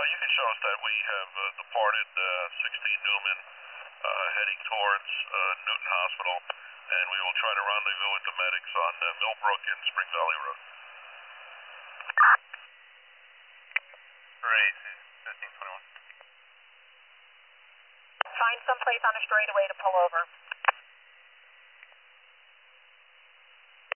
You can show us that we have departed 16 Newman, heading towards Newton Hospital, and we will try to rendezvous with the medics on Millbrook and Spring Valley Road. Great, 1521. Find someplace on a straightaway to pull over.